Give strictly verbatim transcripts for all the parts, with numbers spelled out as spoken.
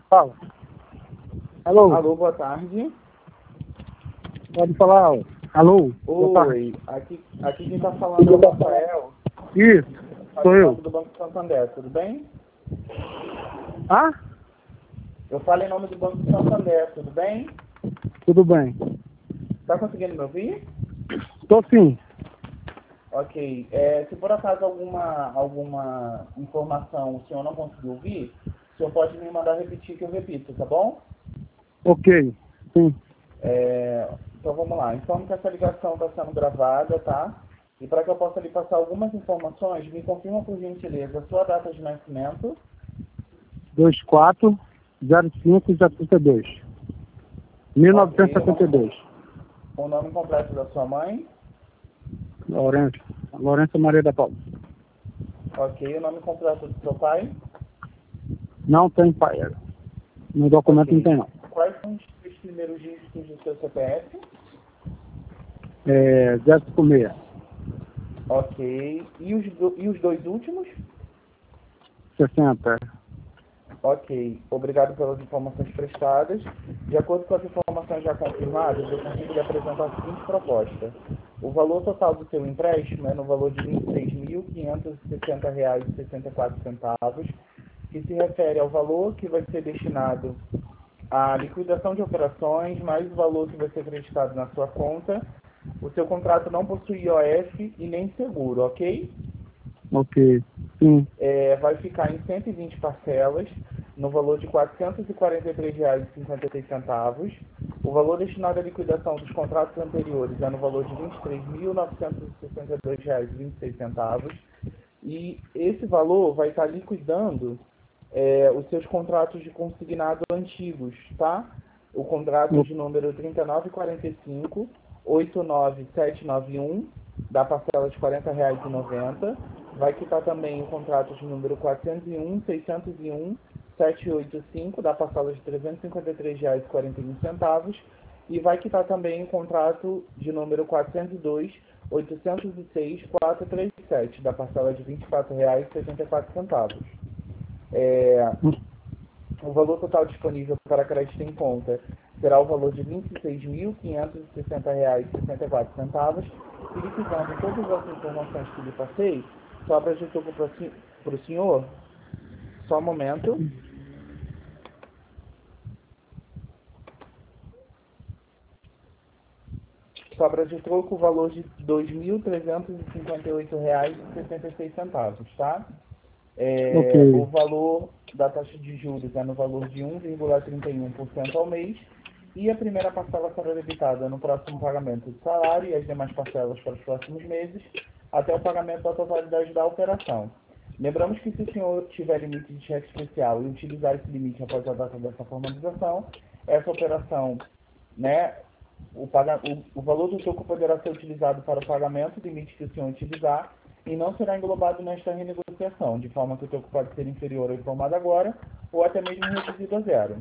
Fala. Alô? Alô, boa tarde. Pode falar. ó. Alô? Boa tarde. Oi, aqui, aqui quem está falando é o Rafael, Isso, sou eu. do Banco Santander, tudo bem? Ah? Eu falo em nome do Banco Santander, tudo bem? Tudo bem. Está conseguindo me ouvir? Tô sim. Ok. É, se por acaso alguma, alguma informação o senhor não conseguiu ouvir, o senhor pode me mandar repetir que eu repito, tá bom? Ok. Sim. É, então vamos lá. Informo que essa ligação está sendo gravada, tá? E para que eu possa lhe passar algumas informações, me confirma por gentileza a sua data de nascimento, vinte e quatro zero cinco setenta e dois. mil novecentos e setenta e dois. o nome completo da sua mãe, Lourenço. Lourenço Maria da Paula. ok, o nome completo do seu pai, Não tem pai. No documento ok. não tem não. Quais são os três primeiros dígitos do seu C P F? É zero cinco seis. Ok. E os, do- e os dois últimos? sessenta. Ok. Obrigado pelas informações prestadas. De acordo com as informações já confirmadas, eu consigo lhe apresentar a seguinte proposta. O valor total do seu empréstimo é no valor de vinte e seis mil quinhentos e sessenta reais e sessenta e quatro centavos, que se refere ao valor que vai ser destinado à liquidação de operações, mais o valor que vai ser acreditado na sua conta. O seu contrato não possui I O F e nem seguro, ok? Ok. Sim. É, vai ficar em cento e vinte parcelas, no valor de quatrocentos e quarenta e três reais e cinquenta e seis centavos. O valor destinado à liquidação dos contratos anteriores é no valor de vinte e três mil novecentos e sessenta e dois reais e vinte e seis centavos. E esse valor vai estar liquidando é, os seus contratos de consignado antigos, tá? O contrato de número trinta e nove quarenta e cinco, oitenta e nove setecentos e noventa e um, da parcela de quarenta reais e noventa. Vai quitar também o contrato de número quatrocentos e um, seiscentos e um, setecentos e oitenta e cinco, da parcela de trezentos e cinquenta e três reais e quarenta e um centavos. E vai quitar também o contrato de número quatrocentos e dois, oitocentos e seis, quatrocentos e trinta e sete, da parcela de vinte e quatro reais e setenta e quatro centavos. É, o valor total disponível para crédito em conta será o valor de vinte e seis mil quinhentos e sessenta reais e sessenta e quatro centavos. E liquidando todas as informações que lhe passei, sobra de troco para o senhor, só um momento, sobra de troco o valor de dois mil trezentos e cinquenta e oito reais e sessenta e seis centavos, tá? É, o Ok. valor da taxa de juros é no valor de um vírgula trinta e um por cento ao mês e a primeira parcela será debitada no próximo pagamento do salário e as demais parcelas para os próximos meses até o pagamento da totalidade da operação. Lembramos que se o senhor tiver limite de cheque especial e utilizar esse limite após a data dessa formalização, essa operação, né, o, paga, o, o valor do troco poderá ser utilizado para o pagamento do limite que o senhor utilizar e não será englobado nesta renegociação, de forma que o troco pode ser inferior ao informado agora ou até mesmo reduzido a zero.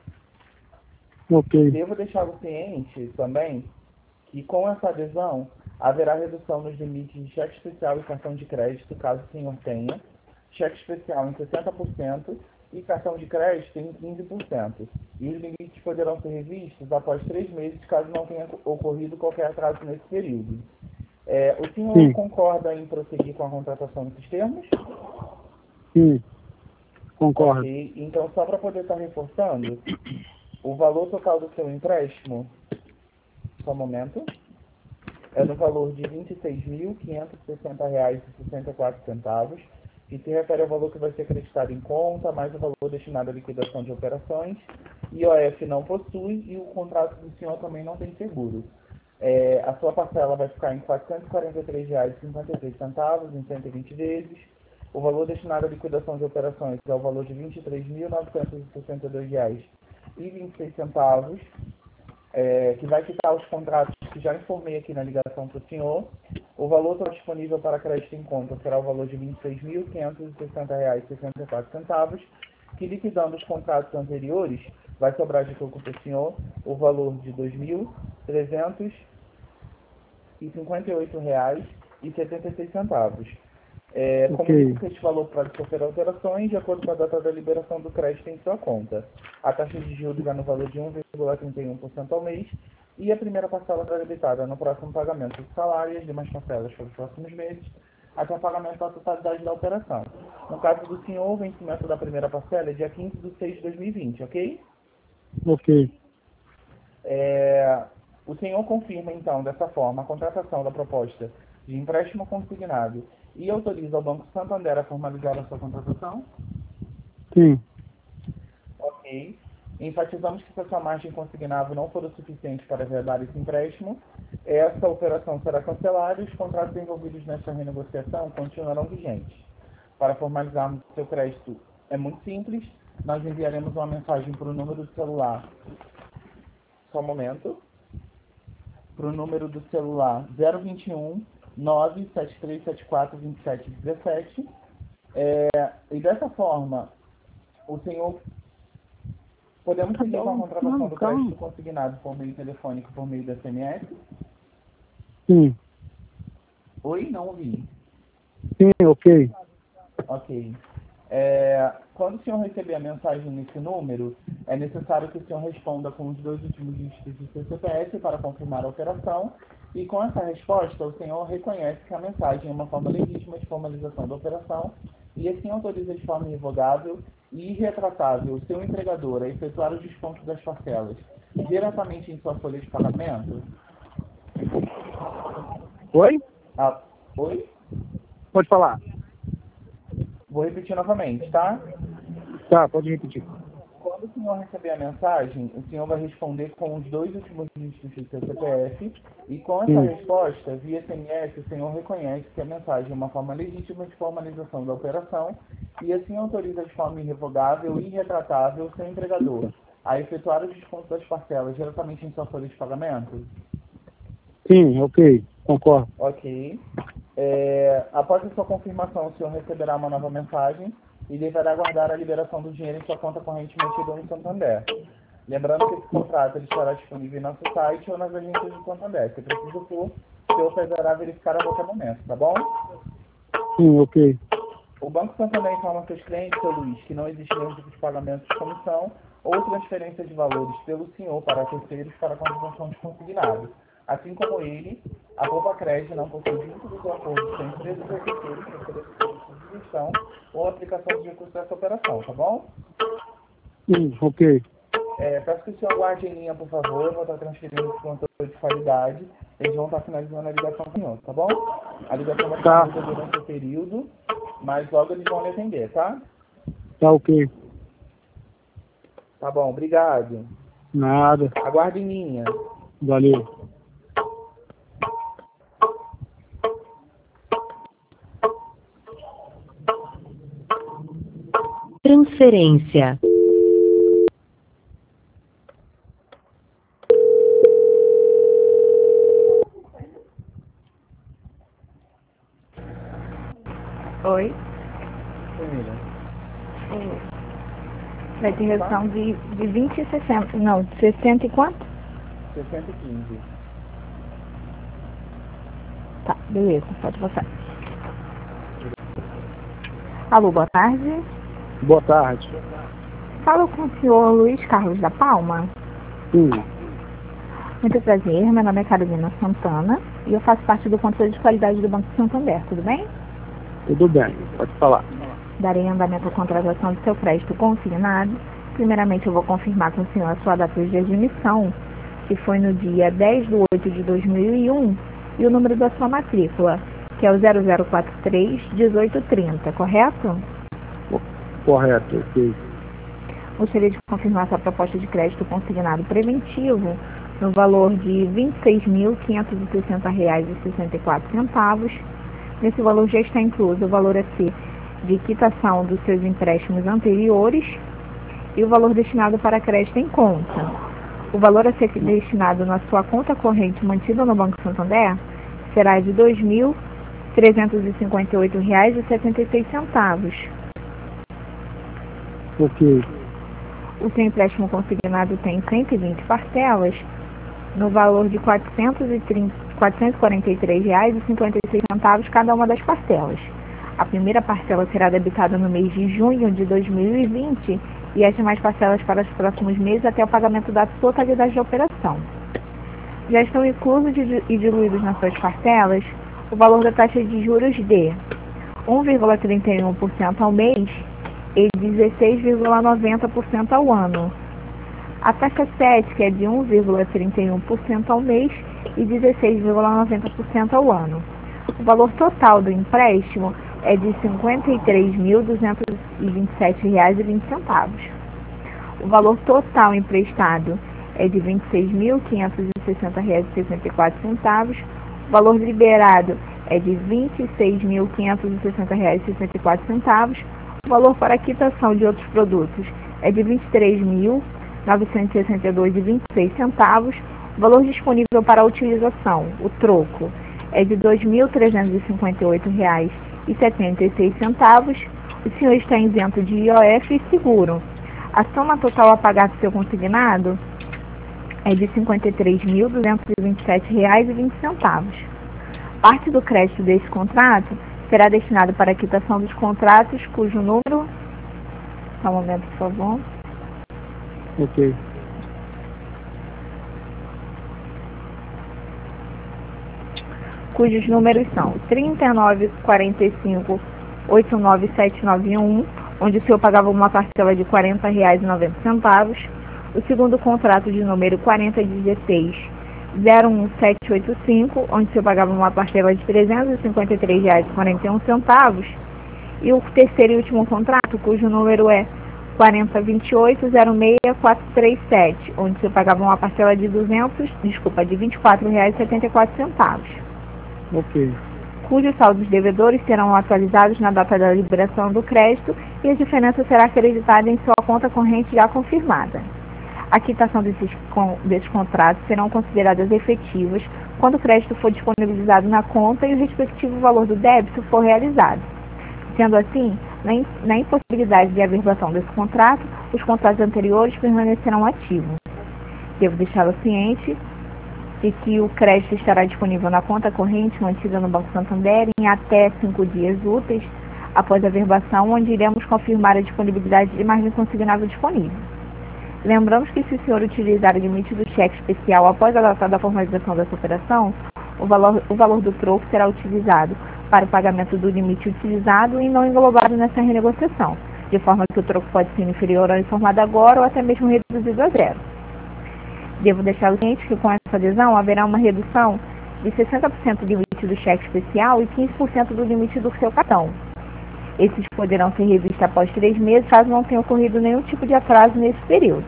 Ok. Devo deixá-lo ciente também que com essa adesão haverá redução nos limites de cheque especial e cartão de crédito, caso o senhor tenha, cheque especial em sessenta por cento e cartão de crédito em quinze por cento. E os limites poderão ser revistos após três meses, caso não tenha ocorrido qualquer atraso nesse período. É, o senhor Sim. concorda em prosseguir com a contratação desses termos? Sim. Concordo. Ok. Então, só para poder estar reforçando, o valor total do seu empréstimo, só um momento, é no valor de vinte e seis mil quinhentos e sessenta reais e sessenta e quatro centavos, que se refere ao valor que vai ser acreditado em conta, mais o valor destinado à liquidação de operações. I O F não possui e o contrato do senhor também não tem seguro. É, a sua parcela vai ficar em quatrocentos e quarenta e três reais e cinquenta e três centavos em cento e vinte vezes. O valor destinado à liquidação de operações é o valor de vinte e três mil novecentos e sessenta e dois reais e vinte e seis centavos, é, que vai quitar os contratos que já informei aqui na ligação para o senhor. O valor total disponível para crédito em conta será o valor de vinte e seis mil quinhentos e sessenta reais e sessenta e quatro centavos, que liquidando os contratos anteriores, vai sobrar de troco para o senhor o valor de dois mil trezentos e cinquenta e oito reais e setenta e seis centavos. É, Ok. comunico que este valor pode sofrer alterações de acordo com a data da liberação do crédito em sua conta. A taxa de juros é no valor de um vírgula trinta e um por cento ao mês e a primeira parcela será debitada no próximo pagamento do salário e as demais parcelas para os próximos meses, até o pagamento da totalidade da operação. No caso do senhor, o vencimento da primeira parcela é dia quinze de seis de dois mil e vinte, ok? Ok. É, o senhor confirma, então, dessa forma, a contratação da proposta de empréstimo consignado e autoriza o Banco Santander a formalizar a sua contratação? Sim. Ok. Enfatizamos que se a sua margem consignável não for o suficiente para velar esse empréstimo, essa operação será cancelada e os contratos envolvidos nesta renegociação continuarão vigentes. Para formalizarmos o seu crédito é muito simples, nós enviaremos uma mensagem para o número do celular. Só um momento. Para o número do celular zero vinte e um, nove sete três sete quatro, dois sete um sete. É, e dessa forma, o senhor... Podemos seguir com a contratação do crédito consignado por meio telefônico, por meio da S M S? Sim. Oi? Não ouvi. Sim, ok. Ok. É, quando o senhor receber a mensagem nesse número, é necessário que o senhor responda com os dois últimos dígitos do seu C P F para confirmar a operação. E com essa resposta, o senhor reconhece que a mensagem é uma forma legítima de formalização da operação e assim autoriza de forma irrevogável e irretratável o seu empregador a efetuar o desconto das parcelas diretamente em sua folha de pagamento? Oi? Ah, oi? Pode falar. Vou repetir novamente, tá? Tá, pode repetir. Quando o senhor receber a mensagem, o senhor vai responder com os dois últimos dígitos do seu C P F e com essa Sim. resposta, via S M S, o senhor reconhece que a mensagem é uma forma legítima de formalização da operação e assim autoriza de forma irrevogável e irretratável o seu empregador a efetuar o desconto das parcelas diretamente em sua folha de pagamento? Sim, ok. Concordo. Ok. É, após a sua confirmação, o senhor receberá uma nova mensagem e deverá aguardar a liberação do dinheiro em sua conta corrente mantida no Santander. Lembrando que esse contrato ele estará disponível em nosso site ou nas agências do Santander. Se preciso for, o senhor poderá verificar a qualquer momento, tá bom? Sim, ok. O Banco Santander informa seus clientes, seu Luiz, que não existe nenhum tipo de pagamento de comissão ou transferência de valores pelo senhor para terceiros para a contratação de consignado. Assim como ele, a Poupa Crédito não possui vínculos ou acordos com empresas ou terceiros para oferecer serviços de gestão ou aplicação de recursos dessa operação, tá bom? Sim, ok. É, peço que o senhor aguarde em linha, por favor. Eu vou estar transferindo esse controle de qualidade. Eles vão estar finalizando a ligação com o senhor, tá bom? A ligação vai Tá. ficar muda durante o período, mas logo eles vão lhe atender, tá? Tá ok. Tá bom, obrigado. Nada. Aguarde em linha. Valeu. Transferência. Oi. Família. Vai ter redução de, de vinte e sessenta. Não, sessenta e quanto? sessenta e quinze. Tá, beleza, pode passar. Alô, boa tarde. Boa tarde. Falo com o senhor Luiz Carlos da Palma. Sim. Muito prazer, meu nome é Carolina Santana e eu faço parte do controle de qualidade do Banco Santander, tudo bem? Tudo bem. Pode falar. Darei andamento à contratação do seu crédito consignado. Primeiramente, eu vou confirmar com o senhor a sua data de admissão, que foi no dia dez de oito de dois mil e um, e o número da sua matrícula, que é o zero zero quatro três, um oito três zero, correto? Correto, ok. Gostaria de confirmar sua proposta de crédito consignado preventivo no valor de vinte e seis mil, quinhentos e sessenta reais e sessenta e quatro centavos. Nesse valor já está incluso o valor a ser de quitação dos seus empréstimos anteriores e o valor destinado para crédito em conta. O valor a ser destinado na sua conta corrente mantida no Banco Santander será de dois mil trezentos e cinquenta e oito reais e setenta e seis centavos. Ok. O seu empréstimo consignado tem cento e vinte parcelas no valor de quatrocentos e quarenta e três reais e cinquenta e seis centavos cada uma das parcelas. A primeira parcela será debitada no mês de junho de dois mil e vinte e as demais parcelas para os próximos meses até o pagamento da totalidade da operação. Já estão inclusos e diluídos nas suas parcelas o valor da taxa de juros de um vírgula trinta e um por cento ao mês e dezesseis vírgula noventa por cento ao ano. A taxa sete, que é de um vírgula trinta e um por cento ao mês e dezesseis vírgula noventa por cento ao ano. O valor total do empréstimo é de cinquenta e três mil duzentos e vinte e sete reais e vinte centavos. O valor total emprestado é de vinte e seis mil quinhentos e sessenta reais e sessenta e quatro centavos. O valor liberado é de vinte e seis mil quinhentos e sessenta reais e sessenta e quatro centavos. O valor para quitação de outros produtos é de vinte e três mil novecentos e sessenta e dois reais e vinte e seis centavos. O valor disponível para utilização, o troco, é de dois mil trezentos e cinquenta e oito reais e setenta e seis centavos. O senhor está isento de I O F e seguro. A soma total a pagar do seu consignado é de cinquenta e três mil duzentos e vinte e sete reais e vinte centavos. Parte do crédito desse contrato será destinado para a quitação dos contratos cujo número... Só um momento, por favor. Ok. Cujos números são trinta e nove, quarenta e cinco, oitenta e nove, setecentos e noventa e um, onde o senhor pagava uma parcela de quarenta reais e noventa centavos. O segundo contrato de número quarenta e dezesseis, zero um sete oito cinco, onde o senhor pagava uma parcela de trezentos e cinquenta e três reais e quarenta e um centavos. E o terceiro e último contrato, cujo número é quarenta vinte e oito, zero seis quatro três sete, onde o senhor pagava uma parcela de duzentos, desculpa, de vinte e quatro reais e setenta e quatro centavos. Ok. Cujos saldos devedores serão atualizados na data da liberação do crédito e a diferença será acreditada em sua conta corrente já confirmada. A quitação desses, com, desses contratos serão consideradas efetivas quando o crédito for disponibilizado na conta e o respectivo valor do débito for realizado. Sendo assim, na, in, na impossibilidade de averbação desse contrato, os contratos anteriores permanecerão ativos. Devo deixá-lo ciente de que o crédito estará disponível na conta corrente mantida no Banco Santander em até cinco dias úteis após a averbação, onde iremos confirmar a disponibilidade de margem consignável disponível. Lembramos que se o senhor utilizar o limite do cheque especial após a data da formalização dessa operação, o valor, o valor do troco será utilizado para o pagamento do limite utilizado e não englobado nessa renegociação, de forma que o troco pode ser inferior ao informado agora ou até mesmo reduzido a zero. Devo deixar o ciente que com essa adesão haverá uma redução de sessenta por cento do limite do cheque especial e quinze por cento do limite do seu cartão. Esses poderão ser revistos após três meses, caso não tenha ocorrido nenhum tipo de atraso nesse período.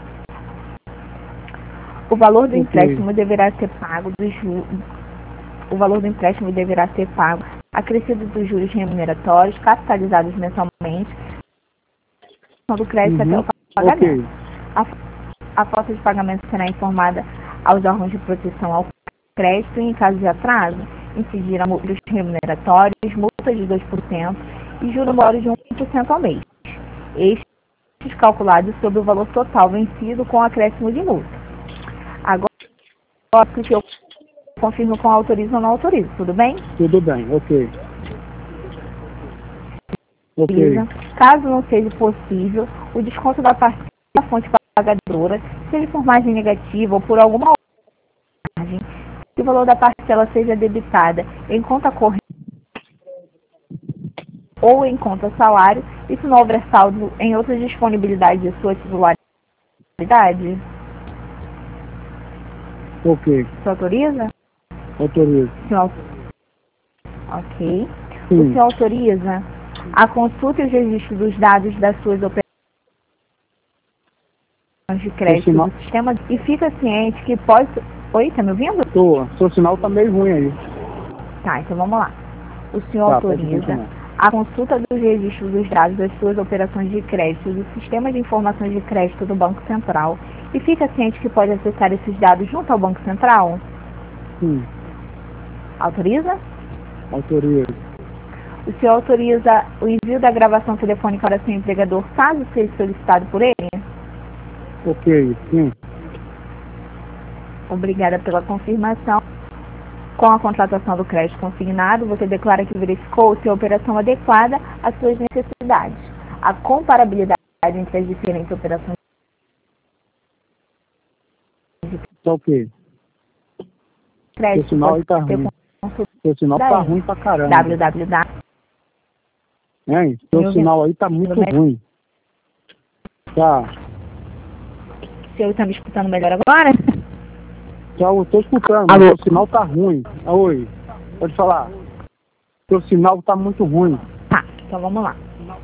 O valor do okay. empréstimo deverá ser pago dos juros. O valor do empréstimo deverá ser pago acrescido dos juros remuneratórios, capitalizados mensalmente, do crédito uhum. até o pagamento. Okay. A, a falta de pagamento será informada aos órgãos de proteção ao crédito e, em caso de atraso, incidirão juros remuneratórios, multas de dois por cento e juros maiores de um por cento ao mês. Estes calculados sobre o valor total vencido com acréscimo de multa. Agora, que eu confirmo com autorizo ou não autorizo, tudo bem? Tudo bem, ok. Ok. Caso não seja possível, o desconto da parcela da fonte pagadora, seja por margem negativa ou por alguma outra margem, se o valor da parcela seja debitada em conta corrente ou em conta salário, e se não houver saldo em outras disponibilidades de sua titularidade. Ok. Você autoriza? Autorizo. Senhor... Ok. Sim. O senhor autoriza a consulta e os registros dos dados das suas operações de crédito sinal... do sistema e fica ciente que pode... Oi, tá me ouvindo? Tô. Seu sinal tá meio ruim aí. Tá, então vamos lá. O senhor tá, autoriza a consulta dos registros dos dados das suas operações de crédito do Sistema de Informações de Crédito do Banco Central e fica ciente que pode acessar esses dados junto ao Banco Central? Sim. Autoriza? Autorizo. O senhor autoriza o envio da gravação telefônica para seu empregador, caso seja solicitado por ele? Ok, sim. Obrigada pela confirmação. Com a contratação do crédito consignado, você declara que verificou se a operação adequada às suas necessidades. A comparabilidade entre as diferentes operações. Tá o quê? Crédito Seu sinal aí tá ruim. Seu sinal tá ruim pra caramba. www. Hein? Seu sinal aí tá muito ruim. Tá. O senhor está me escutando melhor agora? Já eu tô escutando, Alô? mas seu sinal tá ruim. Ah, oi, pode falar. Seu sinal tá muito ruim. Tá, então vamos lá.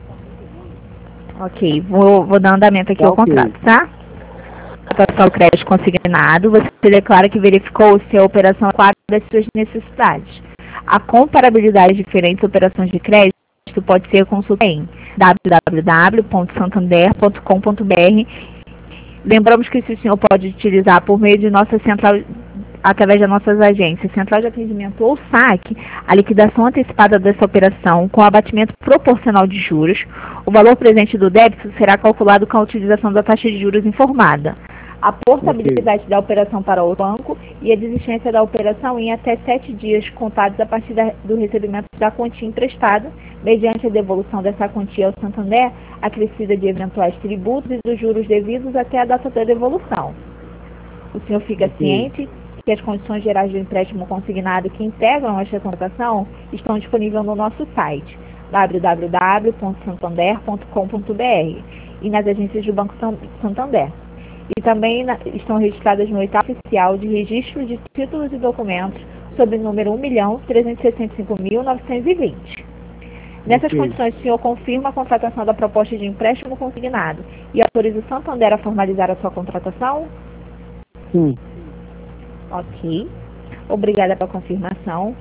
Ok, vou, vou dar andamento aqui Tá, ao ok. contrato, tá? Contratação do crédito consignado, você declara que verificou se a operação adequada às suas necessidades. A comparabilidade de diferentes operações de crédito pode ser consultada em w w w ponto santander ponto com ponto b r. Lembramos que esse senhor pode utilizar por meio de nossa central, através das nossas agências, central de atendimento ou saque, a liquidação antecipada dessa operação com abatimento proporcional de juros. O valor presente do débito será calculado com a utilização da taxa de juros informada. A portabilidade okay. da operação para o banco e a desistência da operação em até sete dias contados a partir da, do recebimento da quantia emprestada, mediante a devolução dessa quantia ao Santander, acrescida de eventuais tributos e dos juros devidos até a data da devolução. O senhor fica okay. ciente que as condições gerais do empréstimo consignado que integram esta contratação estão disponíveis no nosso site w w w ponto santander ponto com ponto b r e nas agências do Banco Santander. E também na, estão registradas no oitavo oficial de registro de títulos e documentos sob o número um milhão trezentos e sessenta e cinco mil novecentos e vinte. Nessas okay. condições, o senhor confirma a contratação da proposta de empréstimo consignado e autoriza o Santander a formalizar a sua contratação? Sim. Ok. Obrigada pela confirmação.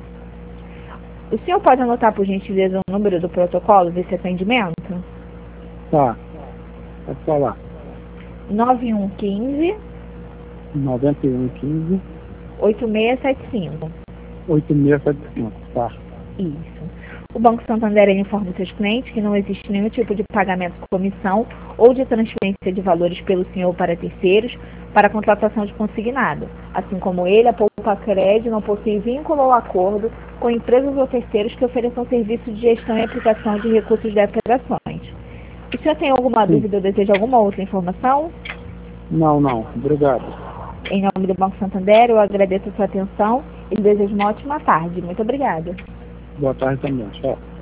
O senhor pode anotar, por gentileza, o número do protocolo desse atendimento? Tá. Pode falar. nove um um cinco, noventa e um quinze, oito seis sete cinco. oito seis sete cinco, tá. Isso. O Banco Santander informa os seus clientes que não existe nenhum tipo de pagamento de comissão ou de transferência de valores pelo senhor para terceiros para a contratação de consignado. Assim como ele, a Poupa Crédito não possui vínculo ou acordo com empresas ou terceiros que ofereçam serviço de gestão e aplicação de recursos de operações. O senhor tem alguma Sim. dúvida ou deseja alguma outra informação? Não, não. Obrigado. Em nome do Banco Santander, eu agradeço a sua atenção e desejo uma ótima tarde. Muito obrigada. Boa tarde também. Tchau.